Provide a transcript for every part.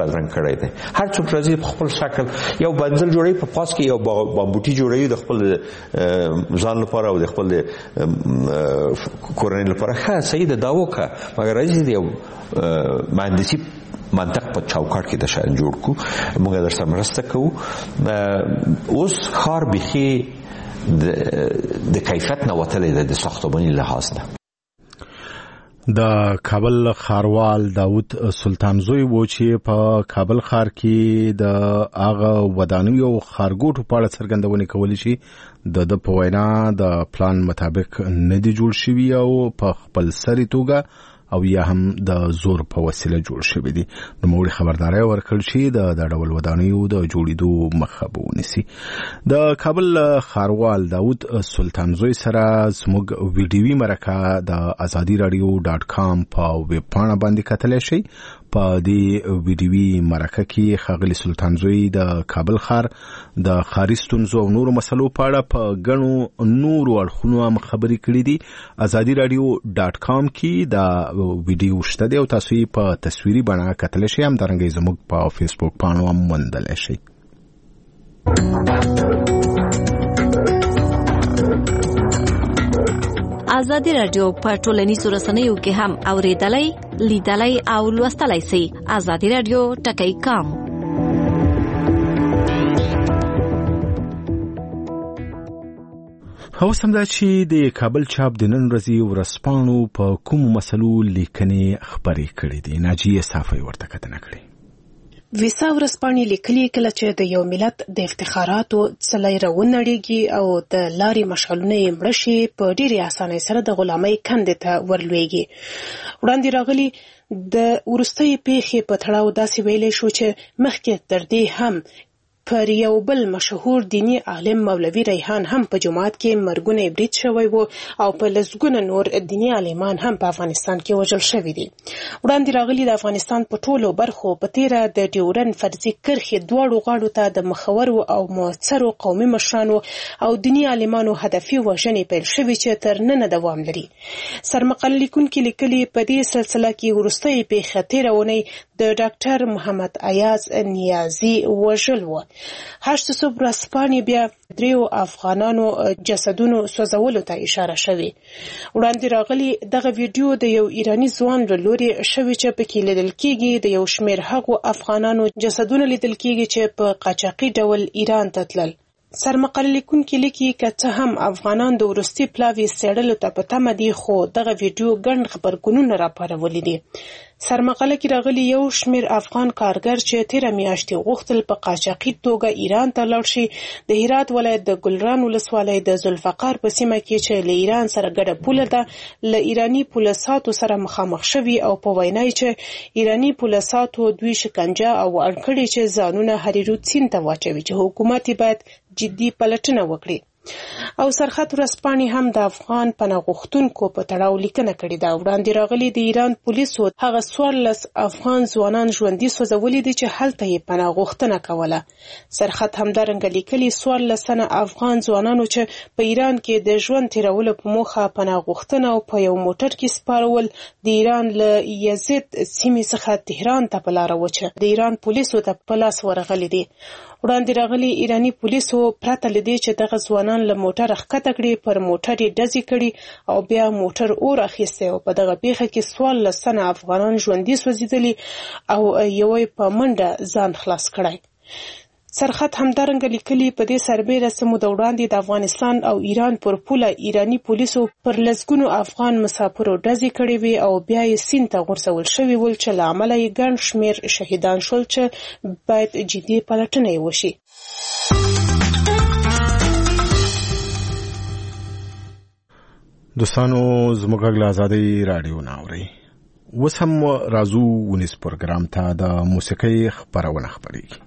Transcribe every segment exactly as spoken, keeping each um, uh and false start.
رنګ کړی دی. هر څوک راځي په خپل شکل یو بنزل جوړوي، په پاس کې یو بامبوټي جوړوي د خپل ځان لپاره او د خپل کورنۍ لپاره. ښه صحیح ده، دا وکړه، مګر راځي د یو مهندسي منطق په چوکاټ کې د شاید جوړ کړو. موږ در سره مرسته کوو. اوس ښار بیخي د کیفیت نه وتلی دی د ساختماني لحاظ نه. د کابل ښاروال داود سلطانزوی و چې په کابل ښار کې د هغه ودانیو او ښارګوټو په اړه څرګندونې کولی شي د د په وینا د پلان مطابق نه دي جوړ شوي او په خپل سري توګه او یا هم د زور په وسیله جوړ شوی دي. نو موږ خبرداري ورکړل شي د د ډول ودانیو د جوړېدو مخه به ونیسي. د کابل ښاروال داود سلطانزوی سره زموږ ویډیوي مرکه د ازادي رادیو ډاټ کام په ویب پاڼه باندې کتلی شئ. په دې ویډیوي مرکه کې ښاغلي سلطانزوی د کابل ښار د ښاري ستونزو او نورو مسلو په اړه په ګڼو نورو اړخونو هم خبرې کړې دي. ازادي رادیو ډاټ کام کې دا ویډیو شته دی او تاسو یې په تصویري بڼه کتلی شئ. همدارنګه زموږ په فیسبوک پاڼو هم موندلی شئ. ازادي رادیو په ټولنیزو رسنیو کې هم اوریدلای، لیدلای او لوستلای شئ. ازادي رادیو ټکی کام. هو سمدا چې د کابل چاپ د نن ورځې ورځپاڼو په کومو مسلو لیکنې خبرې کړې دي. ناجیه صافی ورته کتنه کړې. ویسا ورځپاڼې لیکلي کله چې د یو ملت د افتخاراتو څلی راونړېږي او د لارې مشعلونه یې مړه شي، په ډېرې اسانۍ سره د غلامۍ کندې ته ورلویږي. وړاندې راغلي د وروستۍ پیښې په تړاو داسې ویلی شو چې مخکې تر دې هم پر یو بل مشهور دینی عالم مولوي ریحان هم په جماعت کې مرګونه برید شوی وو او په لسګونه نور دینی عالمان هم په افغانستان کې وژل شوي دي. وړاندې راغلي د افغانستان په ټولو برخو په تیره د ډیورن فرضي کرښې دواړو غاړو ته د مخورو او مؤثرو قومي مشرانو او دینی عالمانو هدفي وژنې پیل شوي چې تر ننه دوام لري. سرمقاله لیکونکي لیکلي په دې سلسله کې وروستۍ پیښه تیره اونۍ د ډاکټر محمد ایاز نیازي وژل و. هشت صبح ورځپاڼې بیا دریو افغانانو جسدونو سوځولو ته اشاره شوې. وړاندې راغلي دغه ویډیو د یو ایرانی ځوان له لوري شوې چې پکې لیدل کېږي د یو شمېر هغو افغانانو جسدونه لیدل کېږي چې په قاچاقي ډول ایران ته تلل. سرمقاله لیکونکي لیکي که څه هم افغانان د وروستي پلاوي څېړلو ته په تمه دي، خو دغه ویډیو ګڼ خبرګونونه راپارولي دي. سرمقاله کې راغلي یو شمېر افغان کارګر چې تیره میاشتې غوښتل په قاچاقي توګه ایران ته لاړ شي، د هرات ولایت د ګلران ولسوالۍ د ذوالفقار په سیمه کې چې له ایران سره ګډه پوله ده، له ایراني پولیساتو سره مخامخ شوي او په وینا یې چې ایراني پولیساتو دوی شکنجه او اړکړي چې ځانونه هریرود سیند ته واچوي چې حکومت باید جدي پلټنه وکړي. او سرخط ورځپاڼې هم د افغان پناه غوښتونکو په تړاو لیکنه کړې ده. وړاندې راغلي د ایران پولیسو هغه څوارلس افغان ځوانان ژوندي سوځولي دي چې هلته یې پناه غوښتنه کوله. سرخط همدارنګه لیکلي څوارلس تنه افغان ځوانانو چې په ایران کې د ژوند تیرولو په موخه پناه غوښتنه او په یو موټر کې سپارول د ایران له یزد سیمې څخه تهران ته په لاره وچه د ایران پولیسو ته په لاس ورغلي دي. وړاندې راغلي ایرانی پولیسو پرته له دې چې دغه ځوانان له موټر ښکته کړي پر موټر یې ډزې کړي او بیا موټر اور اخیستی او په دغه پیښه کې څوارلس تنه افغانان ژوندي سوځېدلي او یو یې په منډه ځان خلاص کړی. سرخط همدارنګه لیکلي په دې سربېره څه موده وړاندې د افغانستان او ایران پر پوله ایرانی پولیسو پر لسګونو افغان مسافرو ډزې کړې وې او بیا یې سیند ته غورځول شوي ول چې له امله یې ګڼ شمېر شهیدان شول چې باید جدي پلټنه یې وشي. دوستانو زموږ غږ له ازادۍ راډیو نه اورئ. اوس هم راځو ونیس پروګرام ته د موسیقۍ خپرونه خپرېږي.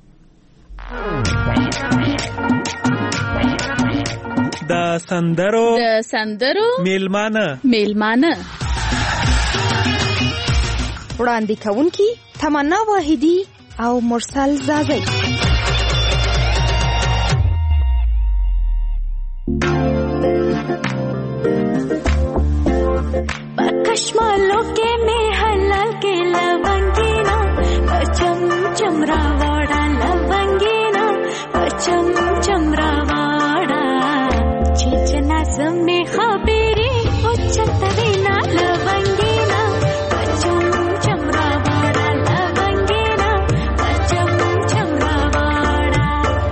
د سندرو د سندرو میلمانه میلمانه وړاندې کوونکي تمنا واحدی او مرسل زازی. کشمالو کې می حلال کې لونګینا چم چم چمراواړه لونګینا چم چمراواړه چې جنازم می خبرې او چترینا لونګینا چم چمراواړه لونګینا چم چمراواړه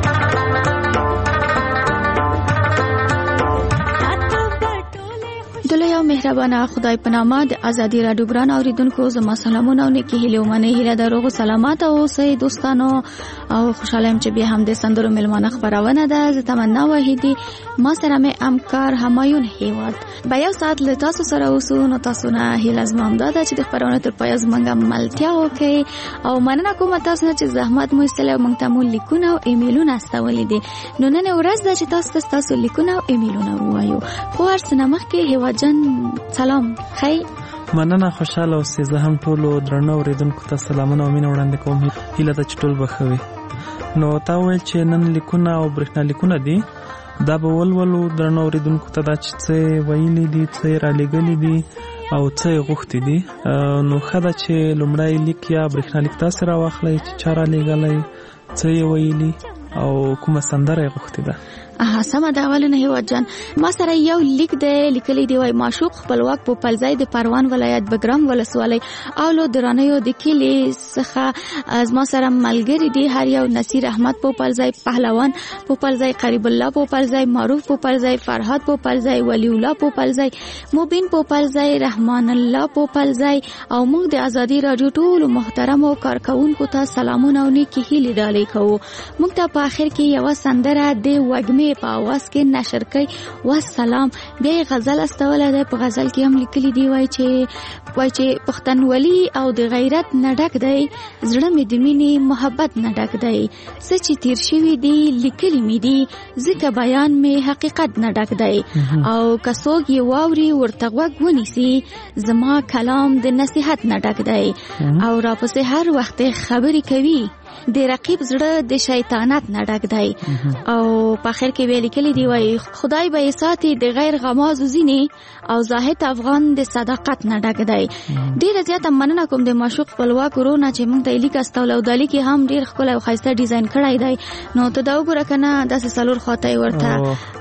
دلته یو مهربانه خدای په نامه د ازادي راډیو ګران اوریدونکو زما سلامونه او نیکی هیله ومنه هیله دروغ سلامات او سي دوستانو او خوشاله ام چې به هم د سندرو ملمانه خبرونه ده ز تمنا وحیدی ما سره مې امکار همایون هیواد با یو ساعت له تاسو سره اوسو نو تاسو نه هیله زمام ده چې د خبرونه تر پایز منګه ملتیا وکي او مننه کوم تاسو نه چې زحمت مو استله مونږ ته مو لیکونه او ایمیلونه استولې دي نو نن ورځ ده چې تاسو تاسو لیکونه او ایمیلونه وایو خو هر څه مخ کې هیواد جان سلام خی مننه خوشاله اوسئ زه هم ټولو درنو اوریدونکو ته سلامونه او مینه وړاندې کوم هیله ده چې ټول بخوي نو تا ویل چې نن لیکونه او برېښنا لیکونه دي دا به ولولو درنو اوریدونکو ته دا چې څه ویلي دي څه را لېږلي دي او څه غوښتي دي نو ښه ده چې لومړی لیک یا برېښنا لیک تاسې راواخلئ چې چا را لېږلی څه یې ویلي او کومه سندره یې غوښتې ده اها سمه دا ولنه هیواد جان ما سره یو لیک دی لیکلی دی وای معشوق خپلواک په پلځای د پروان ولایت بګرام ولسوالۍ او له درانیو د کلی څخه از ما سره ملګری دی هر یو نصیر احمد په پلځای پهلوان په پلځای قریب الله په پلځای معروف په پلځای فرهاد په پلځای ولی الله په پلځای مبین په پلځای رحمان الله په پلځای او موږ د ازادي راډیو ټول محترم او کارکونکو ته سلامونه او نیکی هیلې ډالې کوو موږ ته په اخر کې یو سندره د وګمې په आवाज کې نشر کړي والسلام بیا غزل استوله ده په غزل کې هم لیکلي دی وای چې وای چې پښتنولي او د غیرت نه ډک دی زړه مې د مینې محبت نه ډک دی څه چې تیر شوي دي لیکلي مې دي ځکه بیان مې حقیقت نه ډک دی او که څوک یې واوري ورته غوږ ونیسي زما کلام د نصیحت نه ډک دی او راپسې هر وخت خبرې کوي د رقیب زړه د شیطانت نه ډک دی او په اخر کې ویل کلی دی وای خدای به ساتي د غیر غماز زینی او زاهد افغان د صداقت نه ډک دی ډیر زیاته مننه کوم د معشوق خپلواک ورونه چې موږ ته لیک استول او د لیک هم ډیر ښکلی او ښایسته ډیزاین کړی دی نو ته دا وګوره کنه داسې سلور خواته ورته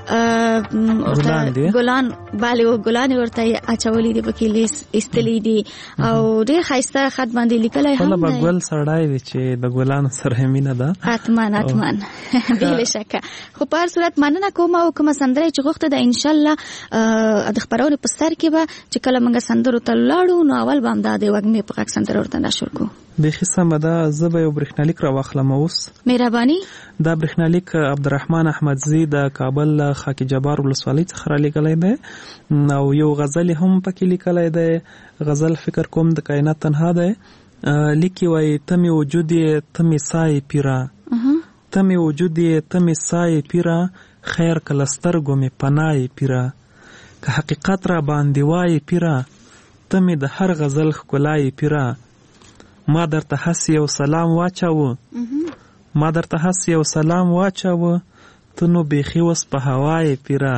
ګلان بالي او ګلان ورته اچولې دی پکې لیس استلې دي او ډیر ښایسته خط باندې لیکلای هم دی په ګل سړای دی چې د ګلان سره مینه ده اتمن اتمن بلا شک خو په هر صورت مننه کوم او کوم سندره چې غوښته ده ان شاء الله د خبرونو په سر کې به چې کله موږ سندرو ته لاړو نو اول به هم دا د وګمې په غږ سندره ورته نشر کو د خصمه ده زه به یو برېښنالیک را واخلم اوس مهرباني دا برېښنالیک عبدالرحمن احمدزی د کابل خاکی جبار ولسوالۍ څخه را لېږلی دی او یو غزل هم پکې لیکلی دی غزل فکر کوم د کائنات تنها دی لیکي وای تمه وجود تمه سای پیرا تمه وجود تمه سای پیرا خیر کلستر ګمه پنای پیرا که حقیقت را باندې وای پیرا تمه د هر غزل خلای پیرا ما درته حسی او سلام واچاو ما درته حسی او سلام واچاو تنو بیخي وس په هوای پیرا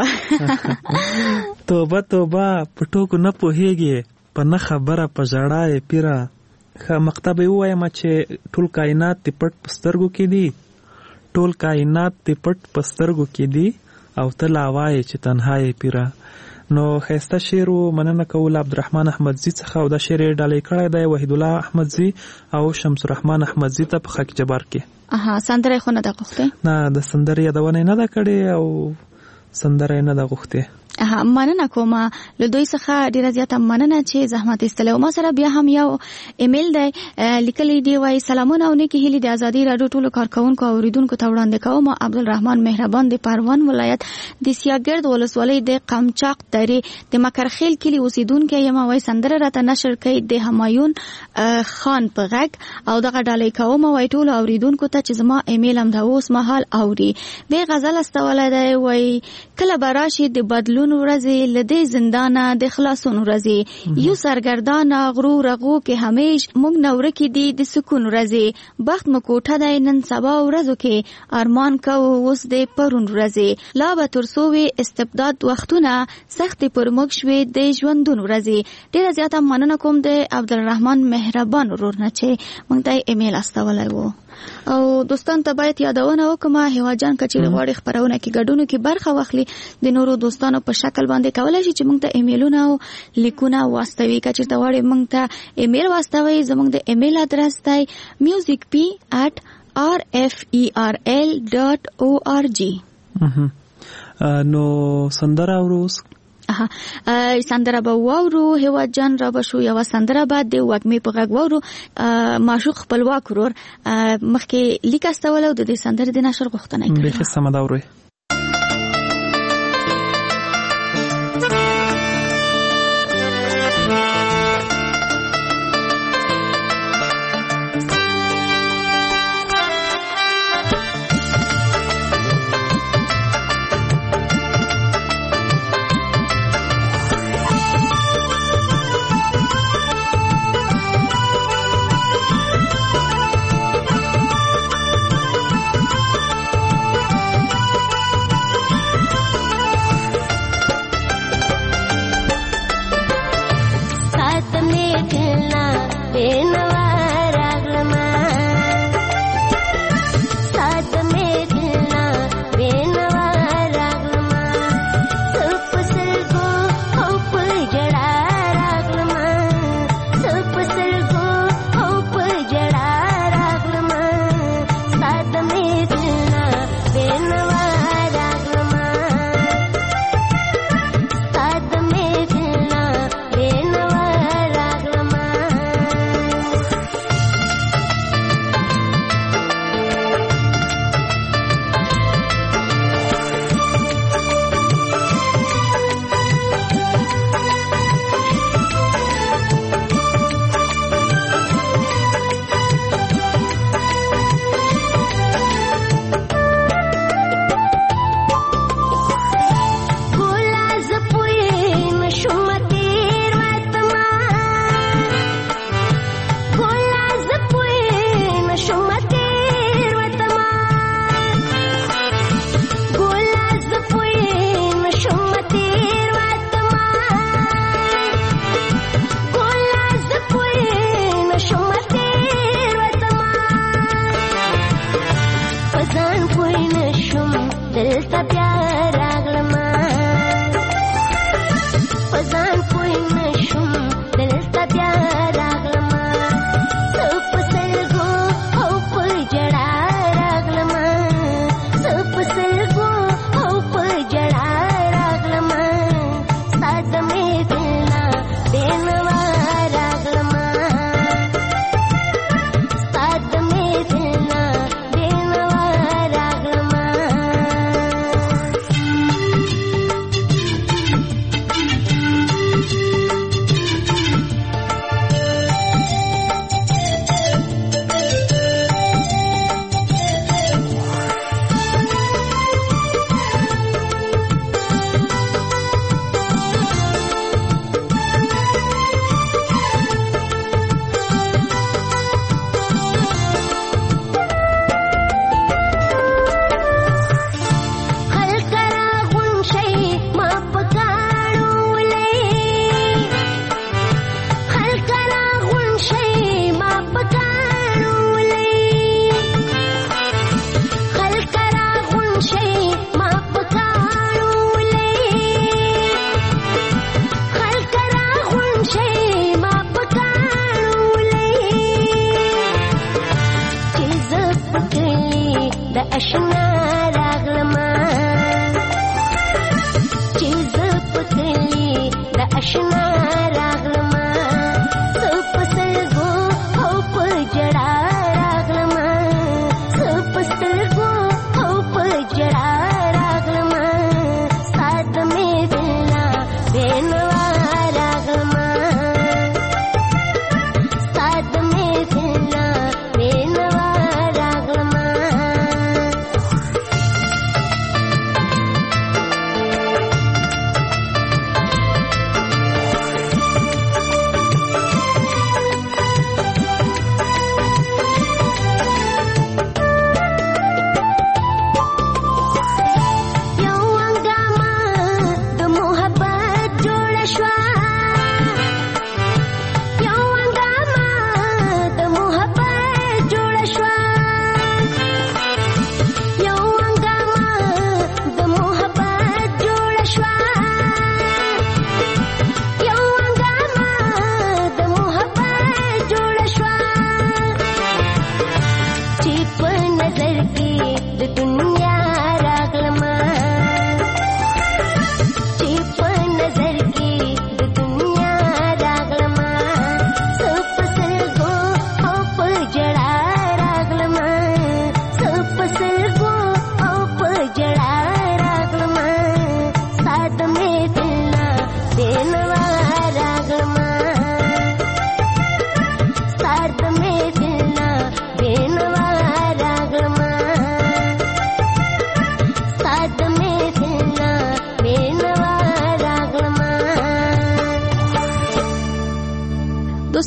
توبه توبه پټوک نه پوهیږي په نه خبره په ژړای پیرا خا مکتب وایم چې ټول کائنات تی پټ پسترګو کې دي ټول کائنات تی پټ پسترګو کې دي او ته لا وای چې تنهایی پیرا نو خسته شعر مننه کول عبدالرحمن احمدزی څخه او دا شعر ډالې کړی دی وحید الله احمدزی او شمس الرحمن احمدزی ته په خاک جبار کې اها سندره خو نه دا غوښته نه د سندره یادونه نه دا کړې او سندره نه دا غوښته اها مننه کوم له دوی څخه ډیره زیاته مننه چې زحمت استلو ما سره بیا هم یو ایمیل دی لیکلی دی وای سلامونه او نیکی هیلې د ازادي راډیو ټولو کارکونکو او اوریدونکو ته وړاندې کوم عبدالرحمن مهربان د پروان ولایت د سیاګرد ولسوالۍ د قمچاق درې د مکرخیل کلی اوسیدونکو یم وای سندره راته نشر کړي د همایون خان په غږ او دغه ډالۍ کوم وای ټولو اوریدونکو ته چې زما ایمیل هم د اوس مهال اوري به غزل استوله دی وای کله براشي د بدلون پرون ورځې لدې زندانه د خلاصون ورځې یو سرګردان غرور رغو کې همیش مونږ نور کې دی د سکون ورځې بخت مکوټه د نن سبا ورځو کې ارمان کو اوس د پرون ورځې لا به ترسوي استبداد وختونه سخت پر موږ شوي د ژوندون ورځې ډیره زیاته مننه کوم د عبدالرحمن مهربان ورور نه چې مونږ ته ایمیل استولای وو او دوستان ته باید یادونه وکم هیواجان کچې غواړي خبرونه کې ګډونو کې برخه واخلي د نورو دوستانو په شکل باندې کولای شي چې موږ ته ایمیلونه او لیکونه واستوي کچې ته غواړي موږ ته ایمیل واستوي زموږ د ایمیل ادرس دی music p at r f e r l dot org. نو سندره وروس اها سندره به وورو هیواد جان را بشو یو سندره بعد د وګمې په غږ وورو معشوق خپلواک ورور مخکې لیک استولو د دې سندره د نشر غوښتنه کوي به سم دا وروي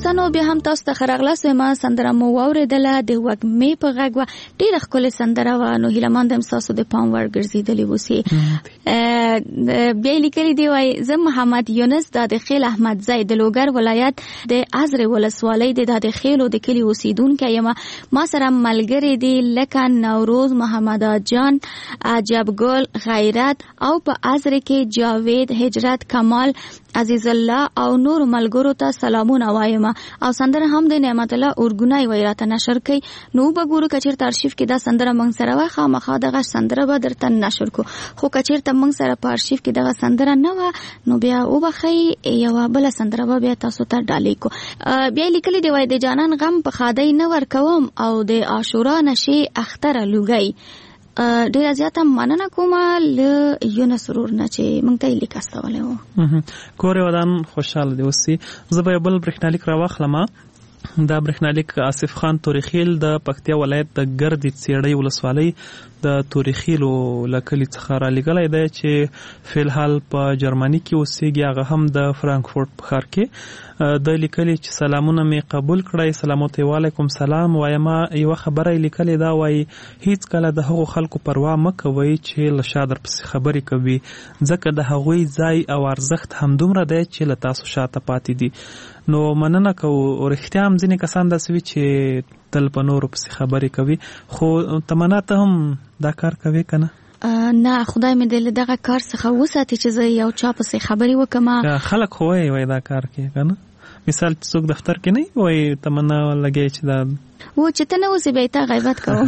دوستانو بیا هم تاسو ته خراغلاس ما سندره مو واوریدله د وګمې په غږ و ډیره ښکلې سندره و نو هیله مند یم تاسو د پام وړ ګرځېدلې اوسئ. بیا لیکلي دی وایي زه محمد یونس د خیل احمدزی د لوګر ولایت د ازرې ولسوالۍ د د خیلو د کلي اوسیدونکی یم. ما سره ملګري دي لکه نوروز، محمد جان، عجبګل، غیرت او په ازرې کې جاوید، هجرت، کمال، عزیز الله او نور ملګرو ته سلامونه وایم. او سندره هم د نعمت الله اورګونای وای راته نشر کړي. نو وګورو کچیر ترشیف کې دا سندره موږ سره وای خامخا دغه سندره به درته نشر کو. خو کچیر ته موږ سره په ارشیف کې دغه سندره نه و نو بیا وبخی یو بل سندره به بیا تاسو ته ډالې کو. بیا لیکلي دی وای د جانان غم په خادای نه ور کوم او د عاشورا نشي اختر لوګي. ډیره زیاته مننه کوم له یونس سرور نه چې موږ ته لیک استولې وو. کورې ودان خوشاله دی اوسې. زه به بل برېښنالیک راواخلم. دا برېښنالیک آصف خان توریخیل د پکتیا ولایت د ګردې څېړۍ ولسوالۍ د توریخیلو لکلي څخه را لېږلی دی چې فلحال په جرمني کې اوسېږي. هغه هم د فرانکفورټ په ښار کې د لیکلي چې سلامونه مې قبول کړئ. سلامت وعلیکم سلام وایم. یوه خبره یې لیکلې دا وایي هیڅ کله د هغو خلکو پروا مه کوئ چې له شا درپسې خبرې کوي، ځکه د هغوی ځای او ارزښت همدومره دی چې له تاسو شاته پاتې دي. نو مننه کوو. رښتیا هم ځینې کسان داسې وي چې تل په نورو پسې خبرې کوي. خو تمنا ته هم دا کار کوي که نه؟ نه خدای مې دې له دغه کار څخه وساتي چې زه یو چا پسې خبرې وکړم. خلک خو وایي وایي دا کار کوي که نه؟ مثال چې څوک دفتر کې نه وایي تمنا لګی چې دا و چې ته نه اوسې بیا تا غیبت کوم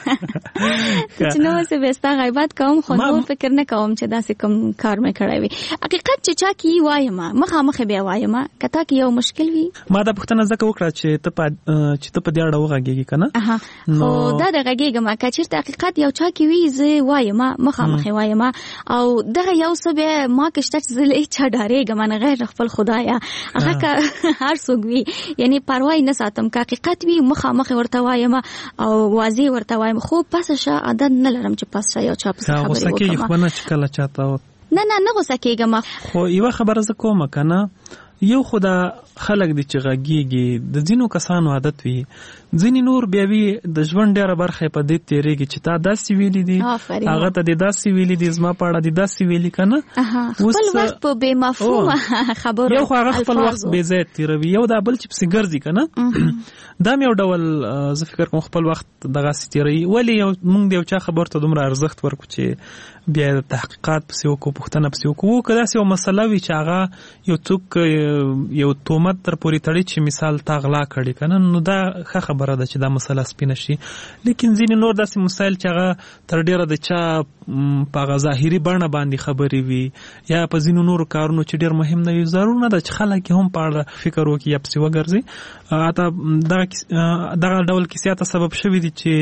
چې نه اوسې بیا ستا غیبت کوم خو نور فکر نه کوم چې داسې کوم کار مې کړی وي. حقیقت چې چا کې وایم مخامخ بیا وایم که تا کې یو مشکل وي. ما دا پوښتنه ځکه وکړه چې ته په چې ته په دې اړه وغږېږې که نه؟ خو دا د غږېږم که چېرته حقیقت یو چا کې وي زه وایم مخامخ وایم. او دغه یو څه بیا ما کې شته چې زه له هېچا ډارېږم نه غیر خپل خدایه هغه که هر څوک وي یعنی پروا یې نه ساتم. که حقیقت وي مخامخ ورته وایم او واضح ورته وایم. خو پس شه عادت نه لرم چې پس شه یو چا پس خبرې وکړم. غوسه کېږي خو نه چې کله چاته نه نه نه غوسه کېږم. خو یوه خبره زه کوم که نه، یو خو دا خلک دي چې غږېږي د ځینو کسانو عادت وي، ځینې نور بیا وي د ژوند ډېره برخه یې په دې تېرېږي چې تا داسې ویلي دي هغه ته دې داسې ویلي دي زما په اړه دې داسې ویلي که نه. خپل وخت په بې مفهومه خبرو یو خو هغه خپل وخت بې ځایه تېروي، یو دا بل چې پسې ګرځي که نه دا م یو ډول زه فکر کوم خپل وخت دغسې تېروي. ولې یو موږ د یو چا خبرو ته دومره ارزښت ورکړو چې بیا د تحقیقات پسې وکړو، پوښتنه پسې وکړو. که داسې یو مسله وي چې هغه یو څوک یو تهمت در پورې تړي چې مثال تا غلا کړي که نه، نو دا ښه خبره ده چې دا مسله سپینه شي. لیکن ځینې نور داسې مسایل چې هغه تر ډېره د چا په هغه ظاهري بڼه باندې خبرې وي یا په ځینو نورو کارونو چې ډېر مهم نه وي، ضرور نه ده چې خلک یې هم په اړه فکر وکړي یا پسې وګرځي. حتی دغه ډول کیسې ته سبب شوي دي چې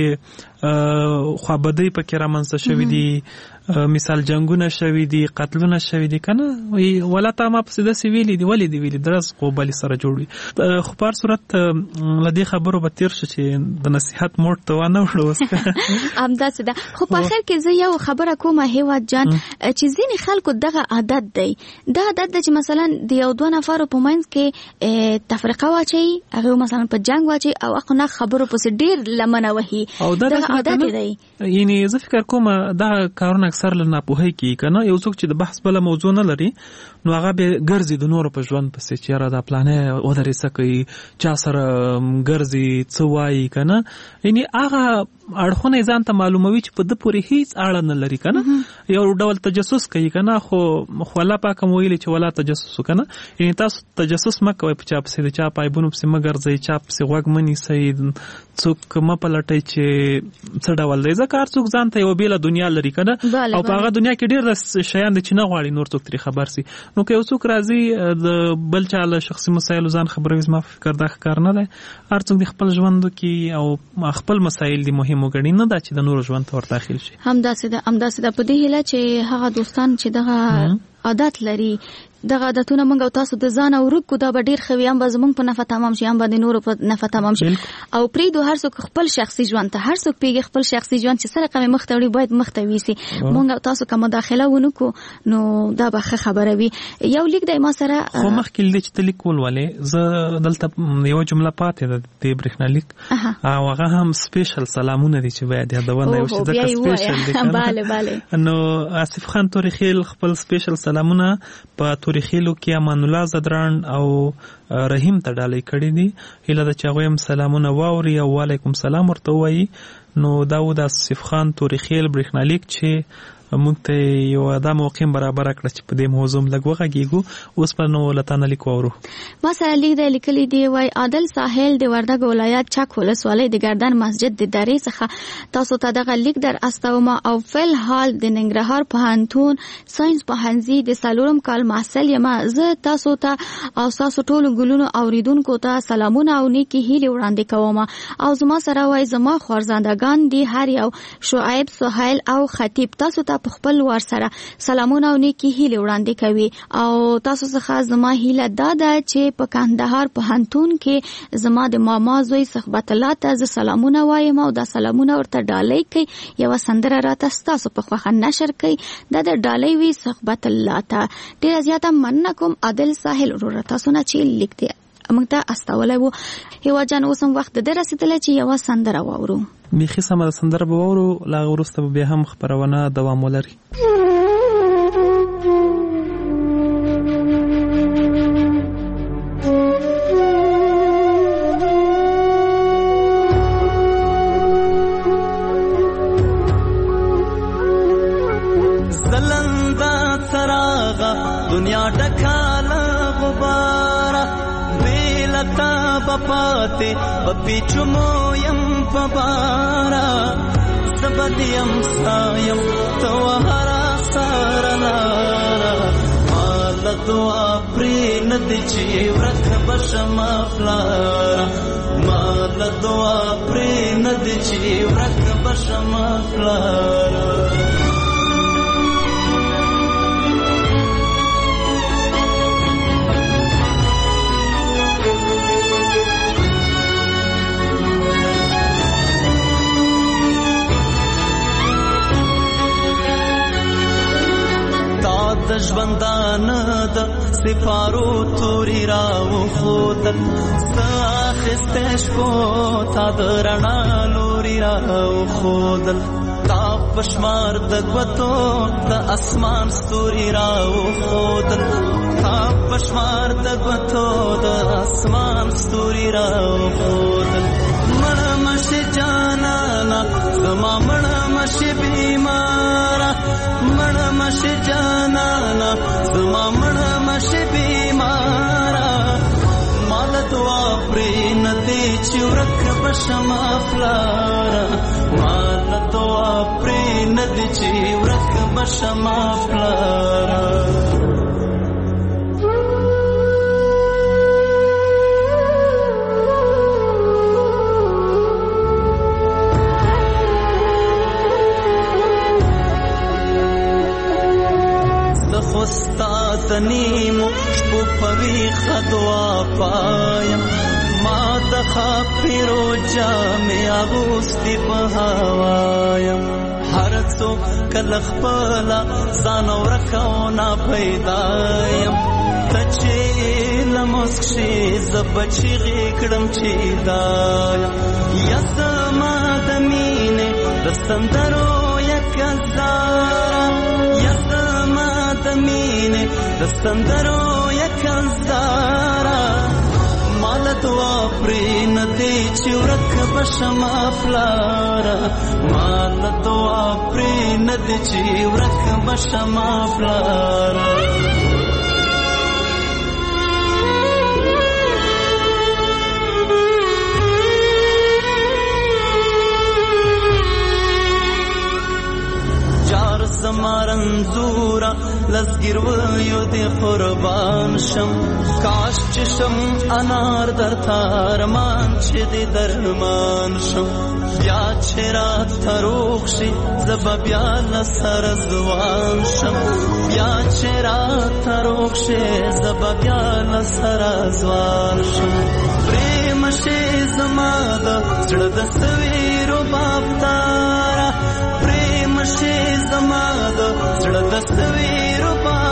خوابدۍ پکې رامنځته شوي دي، مثال جنگونه شوي دي، قتلونه شوي دي که نه. ولا تا ما پسې داسې ویلي دي، ولې دي ویلي درز خو بلې سره جوړ وي. خو په هر صورت له دې خبرو به تېر شو چې د نصیحت موټ ته وانه وړو اوس همداسې ده. خو په اخر کې زه یو خبره کوم هیواد جان چې ځینې خلکو دغه عادت دی، دا عادت دی چې مثلا د یو دوه نفرو په منځ کې تفرقه واچوي، هغه مثلا په جنګ واچوي او هغه نه خبرو پسې ډېر لمنه وهي. دغه عادت دی. یعنې زه فکر کوم دغه کارونه اکثر له ناپوهۍ کېږي که نه. یو څوک چې د بحث بله موضوع نه لري نو هغه بیا ګرځي د نورو په ژوند پسې چې یاره دا پلانې ودرې څه کوي، چا سره ګرځي، څه وایي که نه. یعنې هغه اړخونه یې ځان ته معلوموي چې په ده پورې هیڅ اړه نه لري که نه. یو ډول تجسس کوي که نه. خو خو الله پاک هم ویلي چې ولا تجسس که نه، یعنې تاسو تجسس مه کوئ په چا پسې، د چا په عیبونو پسې مه ګرځئ، چا پسې غوږ مه نیسئ، څوک مه پلټئ چې څه ډول دی. ځکه هر څوک ځان ته یوه بېله دنیا لري که نه، او په هغه دنیا کې ډېر شیان دي چې نه غواړي نور څوک ترې خبر سي. نو که یو څوک راځي د بل چا له شخصي مسایلو ځان خبروي، زما فکر دا ښه کار نه دی. هر څوک د خپل ژوند کې او خپل مسایل دي مهم وګڼي، نه دا چې د نورو ژوند ته ورداخل شي. همداسې ده همداسې ده په دې هیله چې هغه دوستان چې دغه عادت لري دغه عادتونه موږ او تاسو د ځان او روح کو دا ډیر خوي هم زموږ په نفع تمام شي هم باندې نور په نفع تمام شي او پریدو هر څوک خپل شخصي ژوند ته هر څوک پیږي خپل شخصي ژوند چې سره کوم مختوي باید مختوي سي موږ او تاسو کوم مداخله ونکو نو دا به خبره وي یو لیک د ما سره خو مخکې د چې لیکول ولې زه دلته یو جمله پاتې ده د برېښنالیک او هغه هم سپیشل سلامونه دي چې باید یادونه یو چې د سپیشل دي bale bale نو آصف خان توریخیل خپل سپیشل سلامونه په توریخیلو کې امان الله زدران او رحیم ته ډالۍ کړی دي هله د چاغویم سلامونه واوري او وعلیکم سلام ورته وایي نو داود آصف خان توریخیل برېښنالیک چې موږ ته یو د موقع برابر کړ چې په دې موضوع لږ وغږیږو اوس په نو لتان لیک وورو ما سره لیک دی لیکلی دی وای عادل ساحل د وردګ ولایت چک ولسوالۍ د ګردان مسجد د درې څخه تاسو ته دغه لیک در استوما او فل حال د ننګرهار پوهنتون ساينس پوهنځي د سالورم کال محصل یم زه تاسو ته او تاسو ټول ګلونو اوریدونکو ته سلامونه او نیکی هیله وړاندې کوم او زما سره وای زما خورزندگان دی هر یو شعیب سهیل او خطیب تاسو ته په خپل ور سره سلامونه او نیکی هیله وړاندې کوي او تاسو څخه زما هیله دا ده چې په کندهار پوهنتون کې زما د ماما زوی صحبت الله ته ز سلامونه وایم او دا سلامونه ورته ډالۍ کوي یو سندره راته تاسو په خوخه نشر کوي دا د ډالۍ وی صحبت الله ته ډیر زیاته مننه کوم عادل ساحل ورته تاسو نه چې لیکته موږ ته استولای وو هیوا جان اوسم وخت د رسیدل چې یو سندره واورو میخي سمه سندره به واورو لا ورسته به هم خبرونه دوام ولري زلندا تراغا دنیا ډکاله غباره بیلتا بپاته بپی چمو یم پبارا زبدیم سایم توهرا سارنارا مال دعا پری ندی چی ورک بشما فلارا مال دعا پری ندی چی ورک بشما فلارا د ژوندان د سپارو توري راو خودل ساخسته شپو تا د رڼا لوري راو خودل تا پشمار د غوتو د اسمان ستوري راو خودل تا پشمار د غوتو د اسمان ستوري راو خودل مړ مش جانانا زما مړ مش بیمارا مړ مش جانانا زما مړ مش بیمارا مال دعا پرې ندی چې ورک بشما فلارا مال دعا پرې ندی چې ورک بشما فلارا استاد نیمو شپو پوی خدوا پایم ما دخا پیرو جامع اغوستی پهوایم هر څو کلخ پلا ځانو رکاونا پیدایم تچې لمسخي زبچې غکړم چې دایم یسما د مینې دستندرو یکزارا یسما د مینې دستندرو یکزارا مال دعا پرې ندی چې ورک بشما فلارا مال دعا پرې ندی چې ورک بشما فلارا زما رنځوره لسګیرویو دې قربان شم کاش چې شم انار درته ارمان چې دې درمان شم بیا چې راته روغ شي زه به بیا له سره ځوان شم بیا چې راته روغ شي زه به بیا له سره ځوان شم پرېم شي زما د زړه د سویرو بابداره پرېم شي زما د زړه د سویرو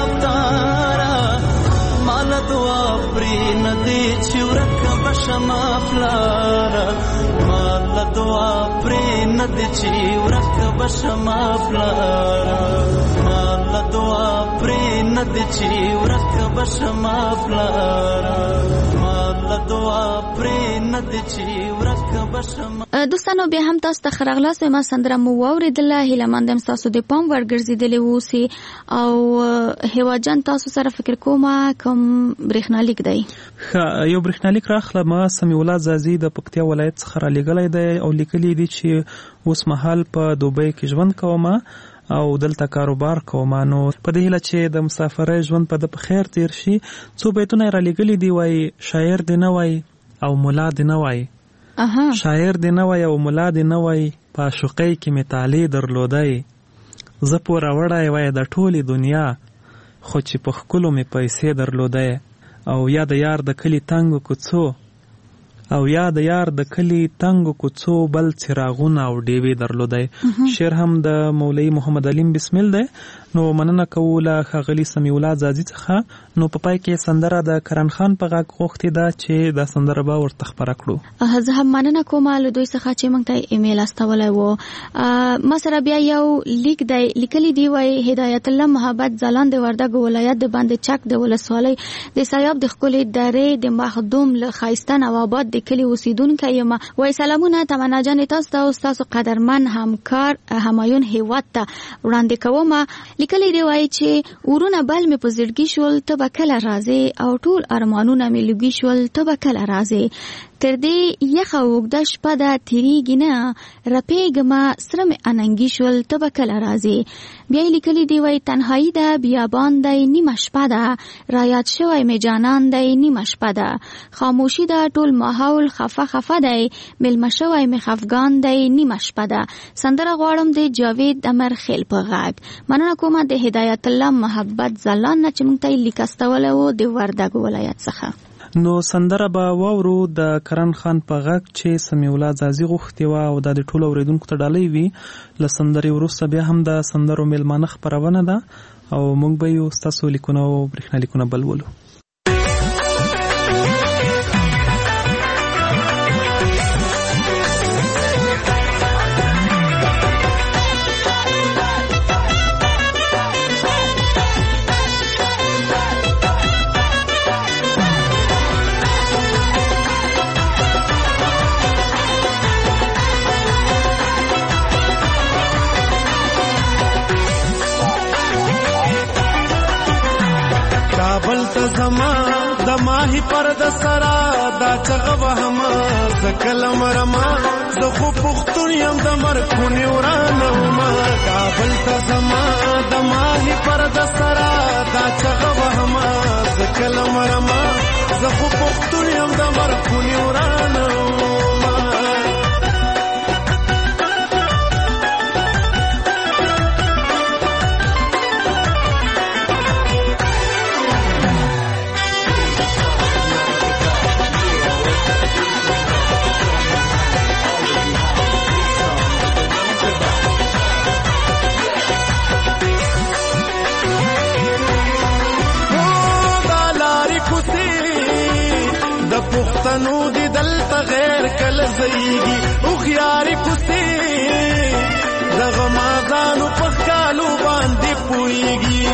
بابداره مال دعا پرې نه دی چې ورکه به شمه پلاره مال دعا پرې نه دی چې ورکه به شمه پلاره مال دعا پرې نه دی چې ورکه به شمه پلاره مال دعا پرې نه دی چې ورکه به شمه. دوستانو بیا هم تاسو ته ښه راغلاست. ما سندره مو واورېدله. هیله مند یم ستاسو د پام ورګرځېدلې اوسي او هیوادجان تاسو سره فکر کومه کوم برېښنالیک دی. ښه یو برېښنالیک راخله ما سمیع الله زازي د پکتیا ولایت څخه رالیږلی دی او لیکلی دی چې اوس مهال په دوبۍ کې ژوند کومه او دلته کاروبار کومه. نو په دې هیله چې د مسافرۍ ژوند په د په خیر تیر شي څو بیتونه یې رالیږلي دي. وایي شاعر دې نه وای او ملا دې نه وای شاعر دې نه وای او ملا دې نه وای په عاشقۍ کې مې طالع درلودی زه پوره وړی وای د ټولې دنیا خو چې په ښکلو مې پیسې درلودی او یا د یار د کلي تنګو کوڅو او یا د یار د کلي تنګو کوڅو بل څراغونه او ډیوې درلودی. شعر هم د مولوي محمد علیم بسمل دی. نو مننه کوو له ښاغلي سمیع الله زازي څخه. نو په پای کې سندره د کرن خان په غږ غوښتې ده چې دا سندره به ورته خپره کړو. زه هم مننه کوم له دوی څخه چې موږ ته ایمیل استولی و. ما سره بیا یو لیک دی لیکلی دی. وایي هدایت الله محبت ځلان د وردګو ولایت د بند چک د ولسوالۍ د سیاب د ښکلې درې د مخدوم له ښایسته نواباد د کلي اوسیدونکی یم. وایي سلامونه تمنا جانې تاسو ته او ستاسو قدرمن همکار همایون هیواد ته وړاندې کوم. لیکلی دی وایي چې ورونه بل مې په زړګي شول ته به کله راځې او ټول ارمانونه مې لوګي شول ته به کله راځې تر دې یخه اوږده شپه ده تېرېږي نه رپېږمه سره مې اننګي شول ته به کله راځې. بیا یې لیکلي دی وایي تنهایي ده بیابان دی نیمه شپه ده رایاد شوی مې جانان دی نیمه شپه ده خاموشي ده ټول ماحول خفه خفه دی مېلمه شوی مې خفګان دی نیمه شپه ده. سندره غواړم د جاوید امرخیل په غږ. مننه کومه د هدایت الله محبت ځلان نه چې موږ ته یې لیک استولی و د وردګو ولایت څخه. نو سندره به واورو د کرن خان په غږ چې سمیع الله زازي غوښتې وه او دا د ټولو اورېدونکو ته ډالۍ وي. له سندرې وروسته بیا هم د سندرو میلمانه خپرونه ده او موږ به یو ستاسو لیکونه او برېښنالیکونه بل ولو. زما د ماهی پر د سرا دا چغه وهم ز کلم رما ز خو پختون یم د مرکونی ورانه ما کابل ته زما د ماهی پر د سرا دا چغه وهم ز کلم رما ز خو پختون یم د مرکونی ورانه پښتنو دی دلته غیر کله زیږي او خياري کوسي دغه مازانو په کالو باندې پويږي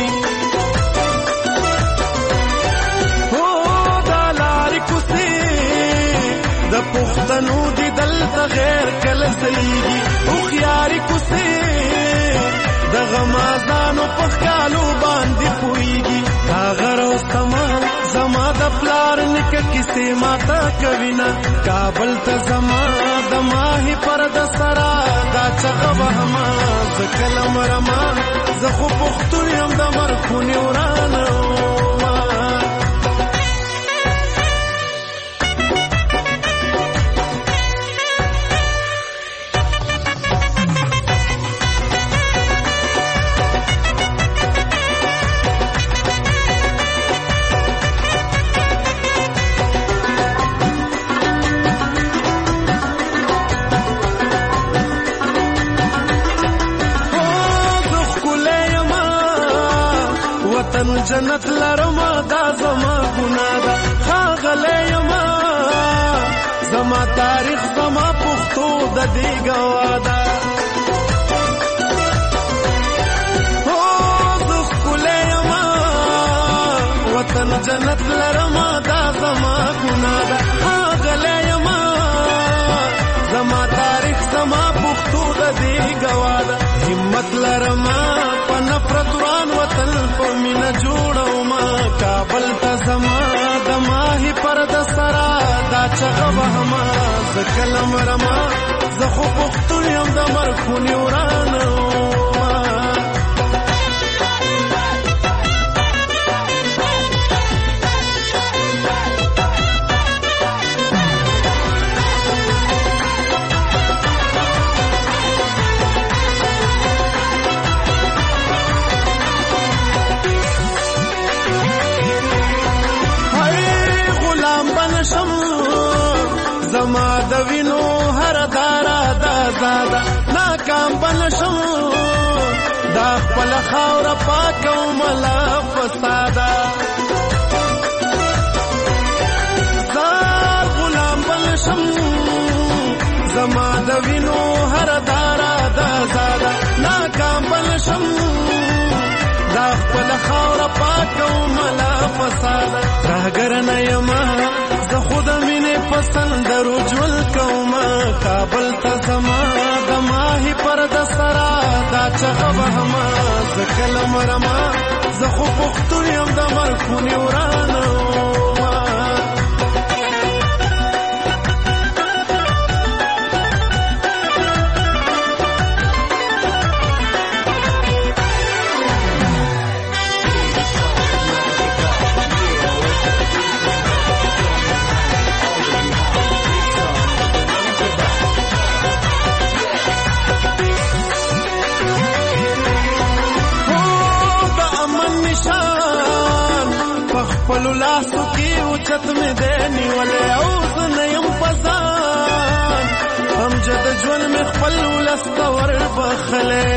او دا لاري کوسي د پښتنو دی دلته غیر کله زیږي او خياري کوسي دغه مازانو په کالو باندې پويږي دا غرو سما زما د پلار نکه کیسه ماتا کوینا کابل ته زما د ماهی پر د سرا دا چغه وهما ز کلم رما زه خو پښتون یم د مرګ خونې ورانه جنت لرما دا زما ګناه ده ښاغلی یما زما تاریخ زما پښتو د دې ګواه ده هو زه ښکلی یما وطن جنت لرما دا زما ګناه ده ښاغلی یما زما تاریخ زما پښتو د دې ګواه ده همت لرما په نفرت وران وطن په مینه جوړوما کابل ته زما د ماهي پر د سرا دا چغه وهما زه کله مرما زه خو پښتون یم د مرګ خونې ورانه زما د وینو هر دارا دا زاده ناکام بنشم دا خپل خاوره پاکه او ملا فساده زار غلام بنشم زما د وینو هر دارا دا زاده ناکام بنشم دا خپل خاوره پاکه او ملا فساده راګر نه یما زه خود مینې پسند رجول کوما کابل ته زما د ماهي پر د سرا دا چغه وهما زه کله مرما زه خو پښتون یم د مرګ خونې ورانه خپلو لاسو کې اوچت مې دی نیولی او زه نه یم پځان امجد ژوند مې خپل ولس ته وربخلی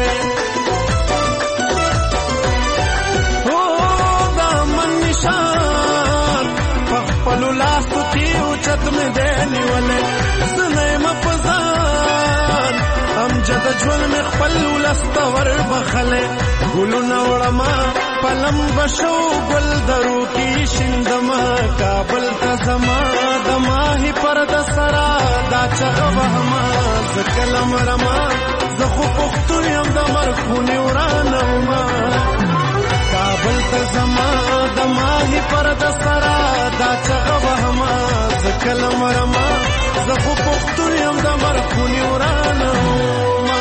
هو د امن نشان په خپلو لاسو کې اوچت مې دی نیولی زه نه یم پځان امجد ژوند مې خپل ولس ته وربخلی ګلونه وړمه پلم بشو گل درو کی شندما کابل ته زما د ماهي پر د سرا دا چغه وهما زه کله مرما زه خو پښتون یم د مرګ خونې ورانه وما کابل ته زما د ماهي پر د سرا دا چغه وهما زه کله مرما زه خو پښتون یم د مرګ خونې ورانه وما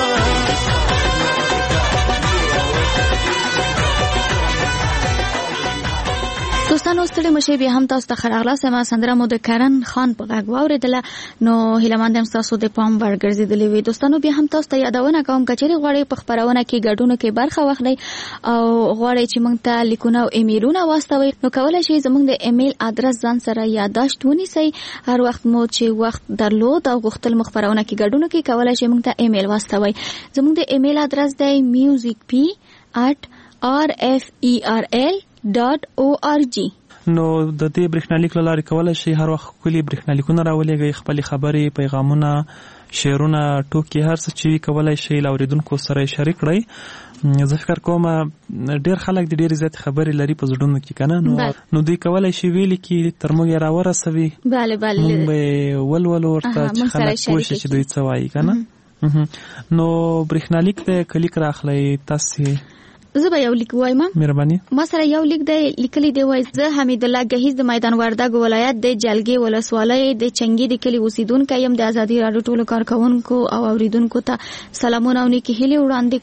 دوستانو ستړي مشه بیا هم تاسو ته خراغلاس ما سندره مو د کرن خان په غږ واوریدله نو هیلمندم تاسو د پام ورګرځیدلې وي دوستانو بیا هم تاسو ته یادونه کوم کچېری غواړي په خبرونه کې ګډون کې برخه واخلئ او غواړي چې موږ ته لیکونه او ایمیلونه واستوي نو کولای شئ زموږ د ایمیل ادرس ځان سره یادداشت ونیسئ هر وخت مو چې وخت درلود او غوښتل مخبرونه کې ګډون کې کولای شئ موږ ته ایمیل واستوي زموږ د ایمیل ادرس دی music p at r f e r l dot org نو د دې برېښنالیک له لارې کولی شي هر وخت ښکلي برېښنالیکونه راولېږئ خپلې خبرې پیغامونه شعرونه ټوکې هر څه چې وي کولی شئ له اورېدونکو سره یې شریک کړئ زه فکر کوم ډېر خلک د ډېرې زیاتې خبرې لري په زړونو کې که نه نو نو دوی کولی شي ویلي کړي تر موږ یې راورسوي موږ به یې ولولو ورته چې خلک پوه شي چې دوی څه وایي که نه نو برېښنالیک ته که لیک راخلئ تاسې زه به یو لیک وایم. مهرباني. ما سره یو لیک دی لیکلی دی وای زه حمید الله گهیز د میدان وردګ ولایت د جلګي ولسوالۍ د چنګي د کلی اوسیدونکو یم. د ازادي راډیو ټولو کارکونکو او اوریدونکو ته سلامونه او نیکی هیلې وړاندې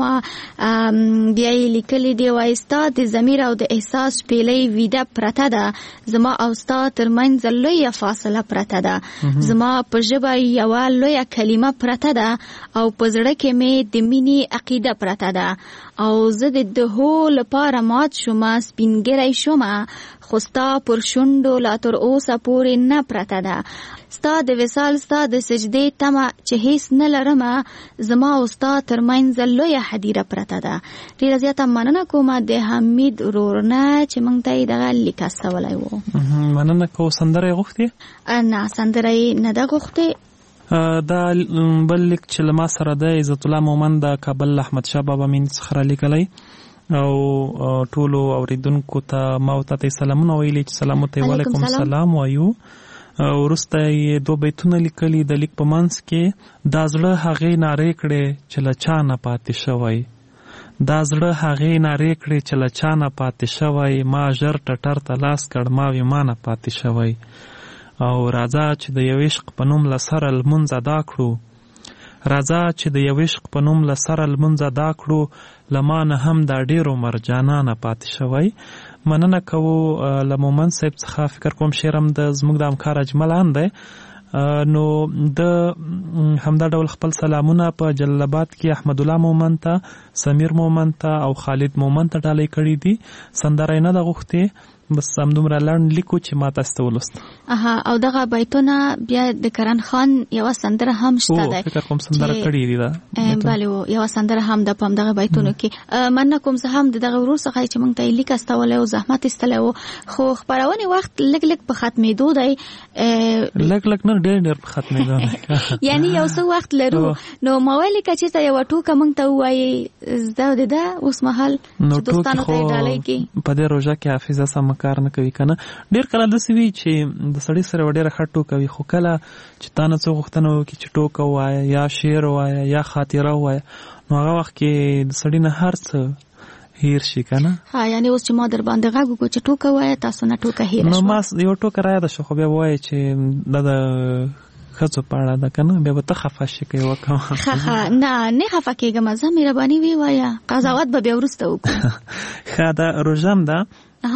کوم. بیا لیکلی دی وای ستا د ضمیر او د احساس پیلې ویده پرته ده، زما او ستا ترمنځ لویه فاصله پرته ده، زما په ژبه یوه لویه کلمه پرته ده او په زړه کې مې د مینې عقیده پرته ده او زه د دهو لپاره مات شوم، سپینګری شوم، خو ستا پر شونډو لا تر اوسه پورې نه پرته ده. ستا د وصال ستا د سجدې تمه چې هیڅ نه لرمه، زما او ستا ترمنځ لویه حدیره پرته ده. ډېره زیاته مننه کوم د حمید ورور نه چې موږ ته یې دغه لیک استولی و. مننه کوم. سندره یې غوښتې؟ نه سندره یې نه ده غوښتې. دا بل لیک چې له ما سره ده عزت الله مومند د کابل احمد شاه بابا مین څخه رالیکلی او ټولو اوریدونکو ته ما ورته سلامونه ویلي چې سلام ورته وعلیکم السلام وایو. وروسته یې دوه بیتونه لیکلي د لیک په منځ کې دا زړه هغې نارې کړې چې له چا نه پاتې شوی، دا زړه هغې نارې کړې چې له چا نه پاتې شوی، ما ژر ټټر ته لاس کړ ما وی ما نه پاتې شوی. او راځه چې د یو عشق په نوم له سره لمونځ ادا کړو، راځه چې د یو عشق په نوم له سره لمونځ ادا کړو، له ما نه هم دا ډېر عمر جانانه پاتې شوی. مننه کوو له مومند صاحب څخه. فکر کوم شعر هم د زموږ د همکار اجمل ان دی. نو د همدا ډول خپل سلامونه په جلال آباد کې احمد الله مومند ته، سمیر مومند ته او خالد مومند ته ډالۍ کړي دي. سندره یې نه ده غوښتې، بس همدومره لنډ لیکو چې ما تاسو ته ولوست. اها او دغه بیتونه بیا د کرن خان یو سندره هم شته ده. فکر کوم سندره کړي دي دا. بله یو سندره هم د پام دغه بیتونو کې. مننه کوم زه هم دغه ورور څخه چې موږ ته لیک استولی او زحمت ایستلی و، خو خپرونې وخت لږ لږ په ختمېدو دی. لږ لږ نه ډېر ډېر په ختمېدو دی. یعنی یو څه وخت لرو. نو ما ویلې که چېرته یوه ټوکه موږ ته ووایې زده د ده اوس مهال چې دوستانو ته یې ډالۍ کړي. په دې روژه کې حافظه سمه کار نه کوي کنه. ډیر کله داسې وي چې د سړي سره ډیره ښه ټوکه وي، خو کله چې تا نه څه غوښتنه وکړي چې ټوکه ووایه یا شعر ووایه یا خاطره ووایه، نو هغه وخت کې د سړي نه هر څه هیر شي کنه. ها یعنی اوس چې ما در باندې غږ وکړو چې ټوکه ووایه تاسو نه ټوکه هیره شوه. نو ما یو ټوکه رایاده شو، خو بیا ووایه چې دا د ښځو په اړه ده کنه، بیا به ته خفه شي که یې وکړم. نه نه خفه کېږم زه، مهرباني ویې وایه، قضاوت به بیا وروسته وکړو. ښه دا روژه هم ده.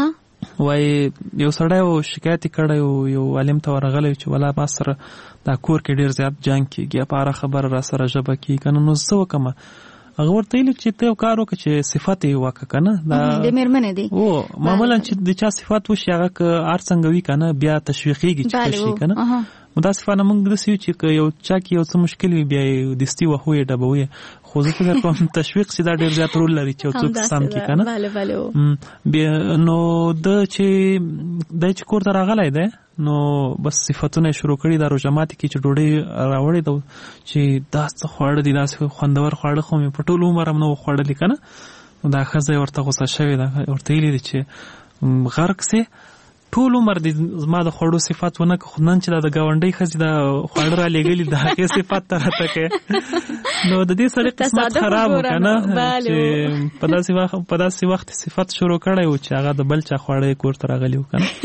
وای یو سړی و شکایت کړی و یو عالم ته ورغلی چې ولا ما سره دا کور کې ډېر زیات جنګ کېږي، په هره خبره را سره ژبه کېږي که نه، نو څه وکړم؟ هغه ورته ویلي چې ته یو کار وکړه چې صفت یې وکړه که نه. د مېرمنې دی او معمولا چې د چا صفت وشي هغه که هر څنګه وي که نه بیا تشویقېږي چې ښه شي که نه. نو دا صفانه موږ داسې یو چې که یو چا کې یو څه مشکل وي بیا یې دستي وهو یې ډبوي، خو زه فکر کوم تشویق چې دا ډېر زیات رول لري چې یو څوک سم کړي که نه. بیا نو د چې دی چې کور ته راغلی دی نو بس صفتونه یې شروع کړي دا روژه ماتي کې چې ډوډۍ راوړې ده چې دا څه خواړه دي، داسې خوندور خواړه خو مې په ټول عمر هم نه و خوړلي که نه. نو دا ښځه یې ورته غوسه شوې ده، ورته ویلي دي چې غرق سې ټول عمر دې زما د خوړو صفت ونه کړه، خو نن چې دا د ګاونډۍ ښځې دا خواړه را لېږلي د هغې صفت ته راته کوې. نو د دې سړي قسمت خراب و که نه چې په داسې وخت په داسې وخت صفت شروع کړی و چې هغه د بل چا خواړه یې کور ته راغلي و که نه.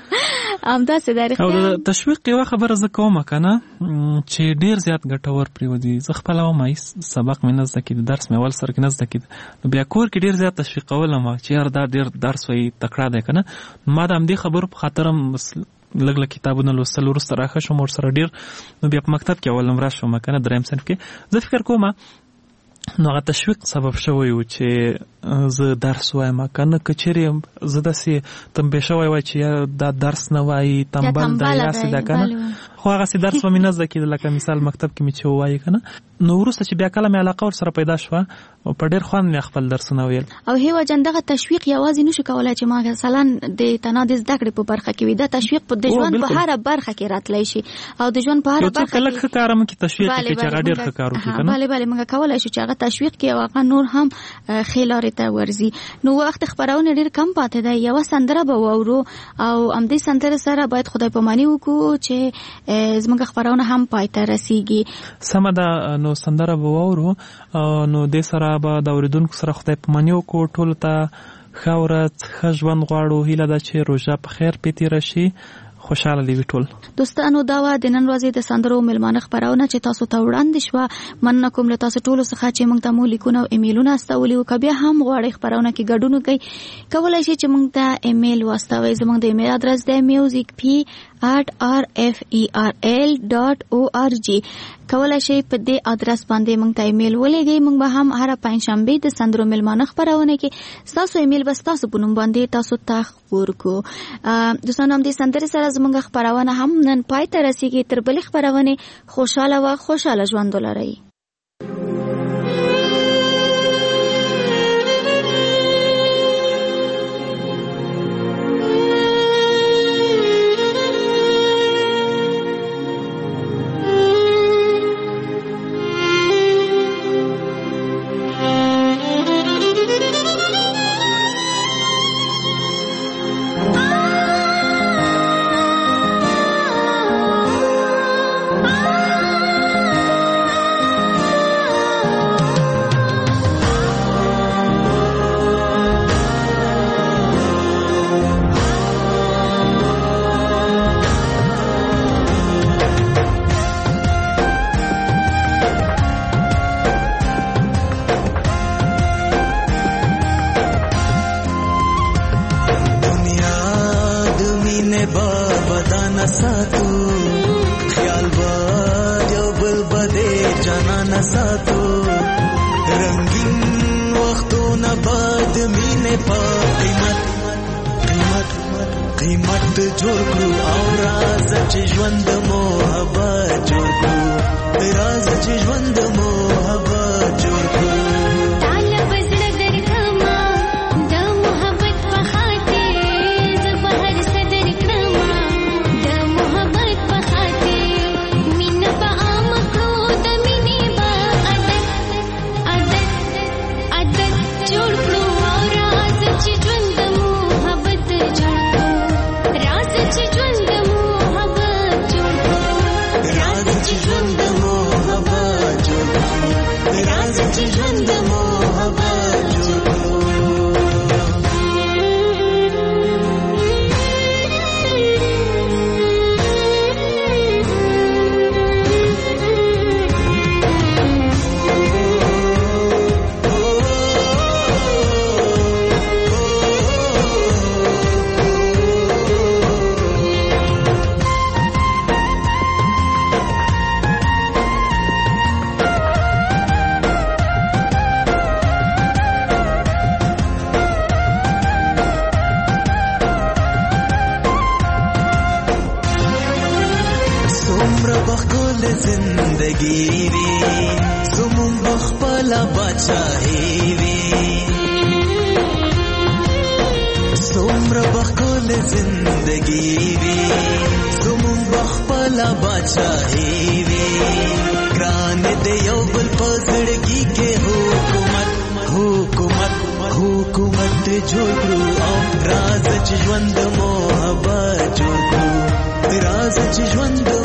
همداسې دا رښتیا. او د تشویق یوه خبره زه کوم که نه چې ډېر زیات ګټور پرېوځي. زه خپله وم سبق مې نه زده کېده، درس مې اول سر کې نه زده کېده، نو بیا کور کې ډېر زیات تشویقولم چې یار دا ډېر درس وایي تکړه دی که نه. ما د همدې خبرو په خاطر هم لږ لږ کتابونه لوستل وروسته راښه شوم ورسره ډېر. نو بیا په مکتب کې اول نمره شوم که نه دریم صنف کې. زه فکر کوم نو هغه تشویق سبب شوی و چې زه درس وایم که نه. که چېرې زه داسې تنبیه شوی وای چې دا درس نه وایي تنبل ده یاسې ده که نه، خو هغسې درس به مې نه زده کېده لکه مثال مکتب کې مې چې ووایي که نه. نو وروسته چې بیا کله مې علاقه ورسره پیدا شوه او په ډېر خوند مې خپل درسونه ویل. او هیوا جان دغه تشویق یوازې نشو کولی چې ما مثلا د تنها د زده کړې په برخه کې وي، دا تشویق په د ژوند په هره برخه کې راتلی شي او د ژوند په هره برخه کې یو څوک لږ ښه کار هم کې تشویق کوي چې هغه ډېر ښه کار وکړي که نه. بلې بلې موږ کولی شو چې هغه تشویق کړي او هغه نور هم ښې لارې ته ورځي. نو وخت خپرونه ډېر کم پاتې دی، یوه سندره به واورو او همدې سندرې سره باید خدای پاماني وکړو چې زموږ خبرونه هم پای ته رسیږي. سمه ده، نو سندره به واورو، نو دې سره به د اورېدونکو سره خدای په منیو کو ټولو ته ښه ورځ ښه ژوند غواړو. هیله ده چې روژه په خیر پې تېره شي، خوشاله دې وي ټول. دوستانو دا وه د نن ورځې د سندرو میلمانه خپرونه چې تاسو ته وړاندې شوه. مننه کوم له تاسو ټولو څخه چې موږ ته مو لیکونه او ایمیلونه استولي وو. که بیا هم غواړئ خپرونه کې ګډون وکړئ، کولی شئ چې موږ ته ایمیل واستوئ. زموږ د ایمیل ادرس دی میوزیک پی at r f e r l dot org. کولی شئ په دې ادرس باندې موږ ته ایمیل ولېږئ. موږ به هم هره پنجشنبې د سندرو میلمانه خپرونه کې ستاسو ایمیل به ستاسو په نوم باندې تاسو ته خپور کړو. دوستانو همدې سندرې سره زموږ خپرونه هم نن پای ته رسیږي. تر بلې خپرونې خوشحاله و خوشحاله ژوند ولرئ. राज च ژوند محبت جوړ کړو، راز च ژوند